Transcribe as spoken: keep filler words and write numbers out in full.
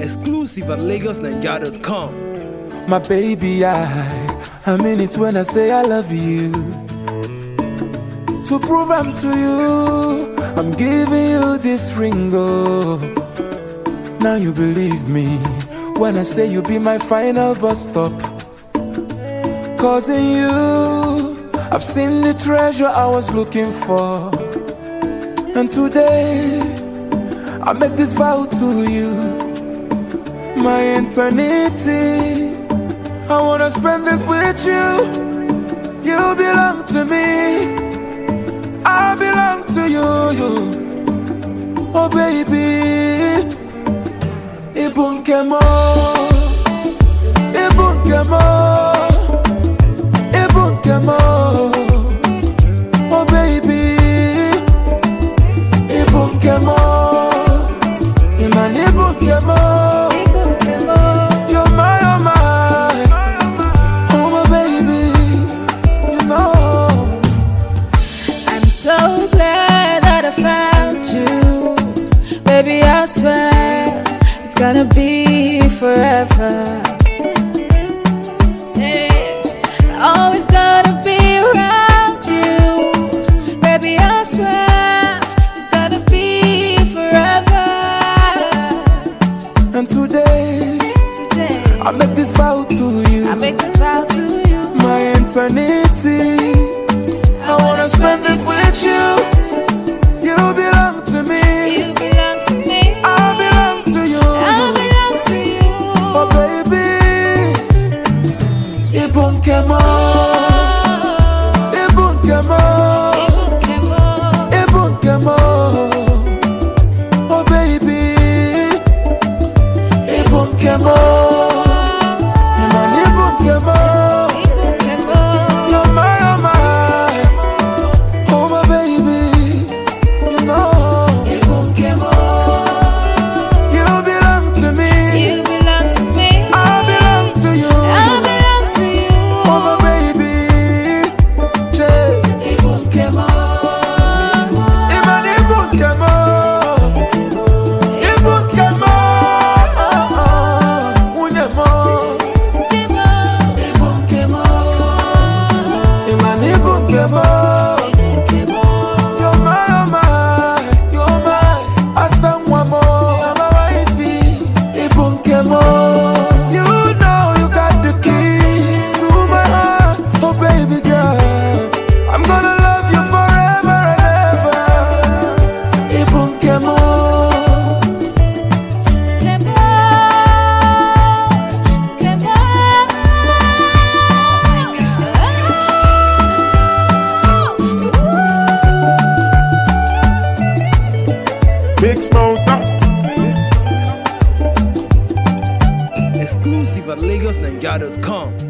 Exclusive at Lagos Nigeria dot com. My baby, I, I mean it when I say I love you. To prove I'm to you, I'm giving you this ring, oh. Now you believe me when I say you be my final bus stop. Cause in you, I've seen the treasure I was looking for. And today, I make this vow to you. My eternity, I wanna spend it with you. You belong to me, I belong to you, you. Oh baby, Ibunkemo, Ibunkemo, Ibunkemo. Oh baby, Ibunkemo, Iman Ibunkemo. So glad that I found you, baby. I swear it's gonna be forever. Yeah. Always gonna be around you, baby. I swear it's gonna be forever. And today, today I make this vow to you. I make this vow to you. My eternity, I wanna spend it with you. You belong to me. You belong to me. I belong to you. I belong to you. Oh baby, Ibunkemo, Ibunkemo, Ibunkemo, Ibunkemo. Oh baby, Ibunkemo, Iman Ibunkemo. Big Smoke, stop. Exclusive at Lagos Nigeria dot com.